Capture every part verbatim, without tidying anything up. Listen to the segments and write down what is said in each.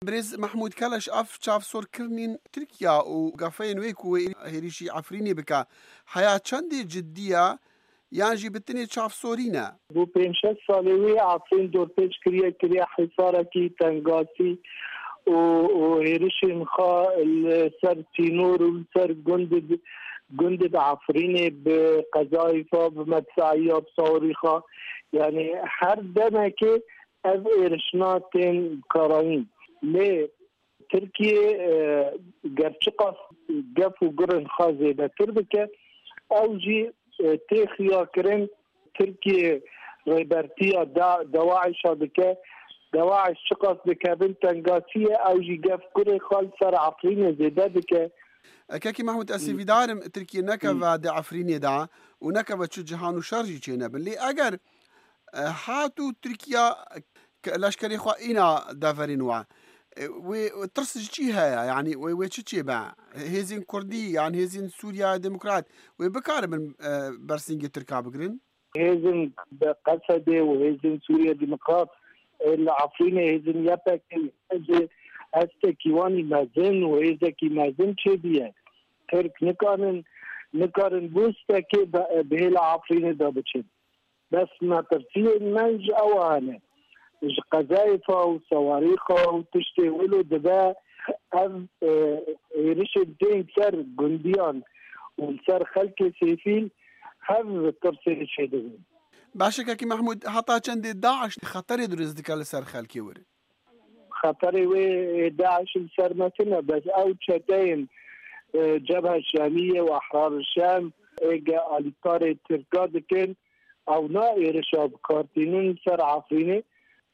برز محمود کلش اف چاف سور کرنین ترکیا و قفين ويكو هيريشي عفريني بكا حياة چندي جدية يانجي بتني چاف سورينا بو پنج ساله وی عفرین دور پیچ کریه کریه حصاره کی تنگاسی و و هيريشي خا سر تينور و سر گند گند عفريني بقذائفه بمدفعيه بصواريخه يعني هر دمه که از ارشناتين كارانين ليه تركيا قرشقة قف وقرن خازي بتربكة أو جي تيخيا كرن تركيا غيبرتيا دا دواعش بك دواعش شقص بكابل تنقاسية أو جي قف قرن خال سر عفرين زيدا بك كاكي محمود أسي في دارم تركيا نكفا دا عفرين دا ونكفا تشو جهانو شارجي چينا بلي أجر هاتو تركيا لاشكري خوا إينا دافرين وا وترسج جيها يعني ويتشي با هيزين كردي يعني هيزين سوريا ديمقراط وبكار من برسينجي تركا بقرن هيزين قصدي وهيزين سوريا ديمقراط العفرين هيزين يابك هسته كيواني مازن وهيزا كي مازن چه بيه ترك نكارن نكارن بوستا كي بهلا عفرين دا بچن بس ما ترسيه منج اوانه قذائفه وصواريخه وتشتي ولو دبا أم يرش الدين سر جنديان وسر خلق سيفيل هم ترسي الشيء باشا كي محمود حتى چند داعش خطر يدرس ديك لسر خلقي وري خطر وي داعش سر مثلا بس او تشتين جبهه الشاميه واحرار الشام اجا الكار تركاد كان او نا يرشاب كارتينون سر عفريني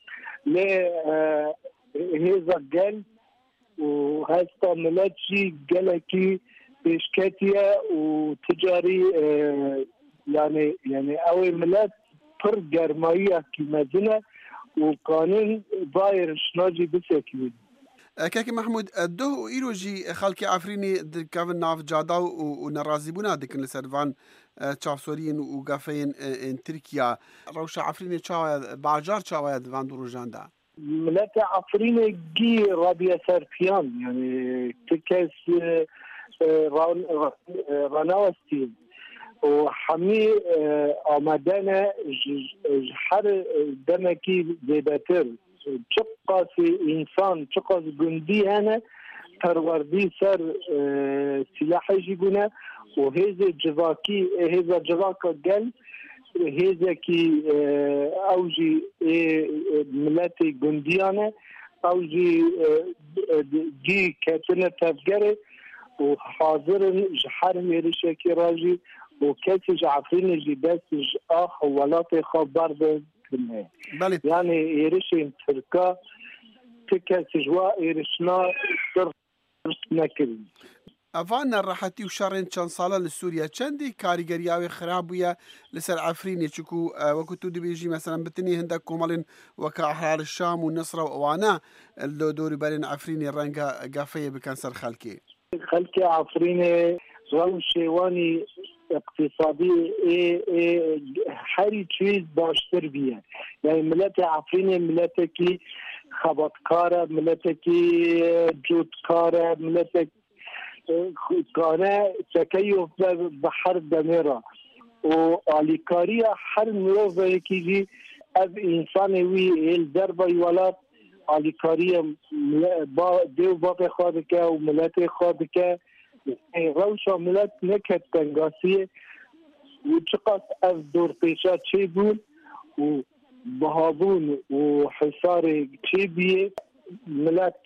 لا هذا قال وهذا ملاتشي قالكي بيشكاتيا وتجاري يعني يعني أول ملات فر جرمائية كمدينة وقانون ضاير شناجي بسكين كاكي محمود الدو إيروجي خالكي عفريني كافن ناف جادا ونرازي بونا ديكن لسرفان تشاف سوريين وقافين ان تركيا روشا عفريني تشاويا باجار تشاويا دفان دروجان دا ملاتا عفريني جي رابيا سرفيان يعني تكاس راناوستين وحمي آمدانا جحر دمكي زيباتر شقة في إنسان شقة جندي هنا تروردي سر سلاحي جيبونا وهذا جواكي هذا جواكا قال هذا كي أوجي ملاتي جنديانة أوجي جي كاتنا تفجري وحاضر جحر ميرشاكي راجي وكاتي جعفرين جي بس أخ ولاتي خبر ده يعني يرشين تركا تكاتي جوا يرشنا صرف نكري أفانا راحتي وشارين كان صالة لسوريا چندي كاريگرياوي خرابويا لسر عفريني چكو وكتو دي بيجي مثلا بتني هندك كومالين وكا أحرار الشام والنصرة ووانا اللو دوري بالين عفريني رانقا قافية بكانسر خالكي خالكي عفريني غو شيواني اقتصادي اي اي حري تشيز باشتر بيه يعني ملاتي عفريني ملاتكي خبطكارة ملاتكي جودكارة ملاتكي كان تكيف بحر دميرة والكارية حر مروف كيجي أب إنسان وي الضربة يولات الكارية ديو باقي خادك وملاتي خادك روشة ملات نكت تنقاسية وشقص أف دور بيشات شيبون وبهابون وحصاري شيبية ملت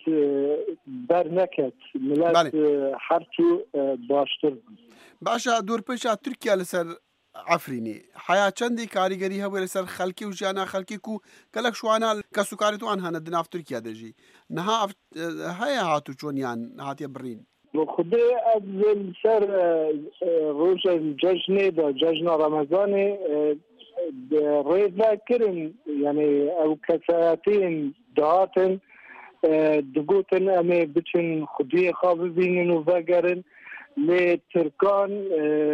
برنكت ملت حرتو باشتر باشا دور پیشا ترکیه لسر عفريني حياة چندي كاريگري هو لسر خلقي وجانا خلقي كو كلك شوانا كسوكارتو عنها ندنا في تركيا دجي نها هيا هاتو چون يان هاتي برين خدي أبزل سر روجا ججني دا ججنا رمضاني ريدا كرم يعني أو كساتين دهاتن دقوتن أمي بچن خدي خابزين وفاقرن لتركان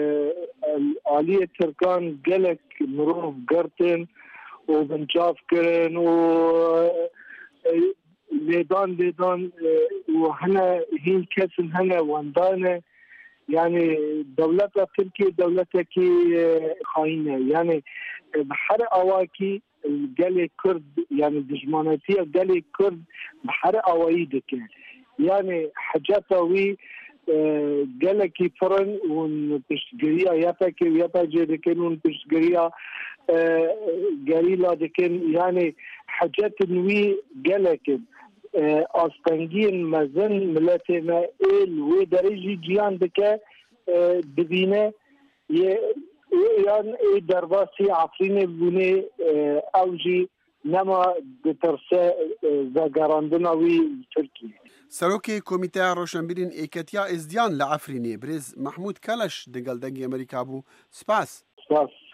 آلية تركان قلق مروف قرتن وبنجاف كرن و ليدان ليدان وهنا هين كاسن هنا واندانا يعني دولتها تركيا دولتها كي خاينة يعني بحر أواكي الجالي كرد يعني دجماناتية الجالي كرد بحر أوايدك يعني حاجاتها وي جالكي فرن ونبشجريا ياتاكي وياتا جيدكين ونبشجريا جريلا دكين يعني حاجات نوي جالكين أستنجين مزن ملاتنا إل ودرجي جيان دكا دبينه يعني درباسي عفريني بني أوجي نما بترسا زاگراندنا وی ترکیه. سروکی کمیته روشنبیرین ایکتیا ازدیان لعفرینی برز محمود کلش دگل دنگی امریکا بو سپاس. سپاس.